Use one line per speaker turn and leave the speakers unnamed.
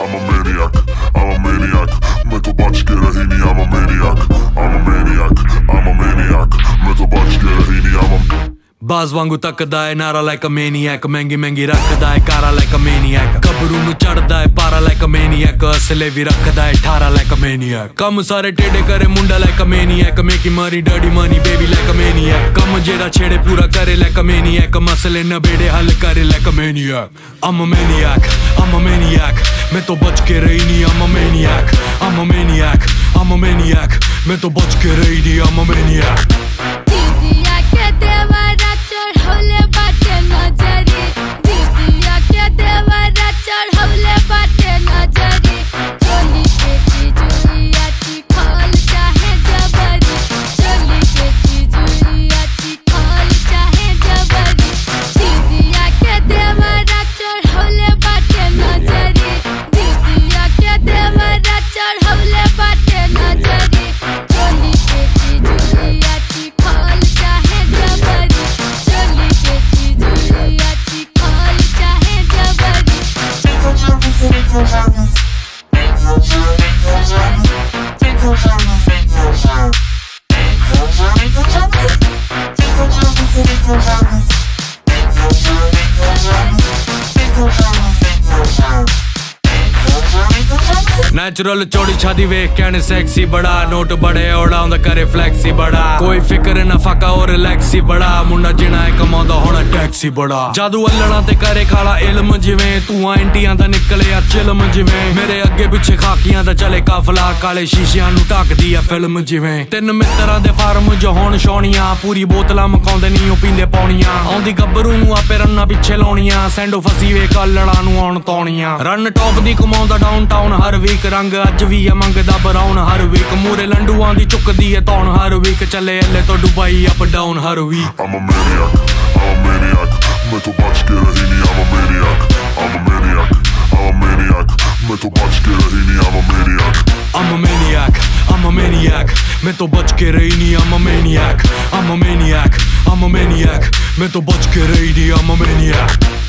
I'm a maniac, I'm a maniac. मैं तो बच के रही नहीं, I'm a maniac, I'm a maniac, I'm a maniac. मैं तो बच के रही नहीं, I'm a
बाज वांगू तकदा है नारा like a maniac. महंगी महंगी रखदा है कारा like a maniac. कबरू नू चढ़दा है पारा like a maniac. असले भी रखदा है ठारा like a maniac. कम सारे टेढ़े करे मुंडा like a maniac. मेकी मारी dirty money baby like a maniac. कम जेड़ा छेड़े पूरा करे like a maniac. मसले नबेड़े हल करे like a maniac. I'm a maniac, I'm a maniac. मैं तो बच के रही नहीं, I'm a maniac, I'm a maniac, I'm a maniac. मैं तो बच के रही नहीं, I'm a maniac. नेचुरल चौड़ी छादी वेख कहने सेक्सी बड़ा. नोट बड़े उड़ाउंदा करे फ्लैक्सी बड़ा. कोई फिक्र ना फाका और रिलैक्सी बड़ा. मुंडा जिना है कमाउंदा होना टैक्सी बड़ा. जादू अल्लना ते करे खाला इल्म जिवें. धुआं इंटियां दा निकले यार चिल्म जिवें. मेरे अगे पिछे खाकियां दा चले काफला. काले शीशियां नू ढकदी है फिल्म जिवें. तिन मित्तरां दे फार्म जो होण छौणियां. पूरी बोतलां मकाउंदे नी ओ पींदे पौणियां. आउंदी गब्बरू नू आपे रन्ना पिछे लाउणियां. सैंडो फसी वे कल्लड़ा नू आउण तौणियां. रन टॉप दी कमाउंदा डाउन टाउन हर वीक. रंग अज भी है मंगदा ब्राउन हर वीक. मूरे लंडुआं दी चुकदी है तौन हर वीक. चले अल्ले तो दुबई अप डाउन हर week.
I'm a maniac, I'm a maniac. मैं तो बच के रही नहीं, I'm a maniac, I'm a maniac, I'm a maniac. मैं तो बच के रही नहीं, I'm a maniac.
I'm a maniac, I'm a maniac. मैं तो बच के रही नहीं, I'm a maniac, I'm a maniac, I'm a maniac. मैं तो बच के रही नहीं, I'm a maniac.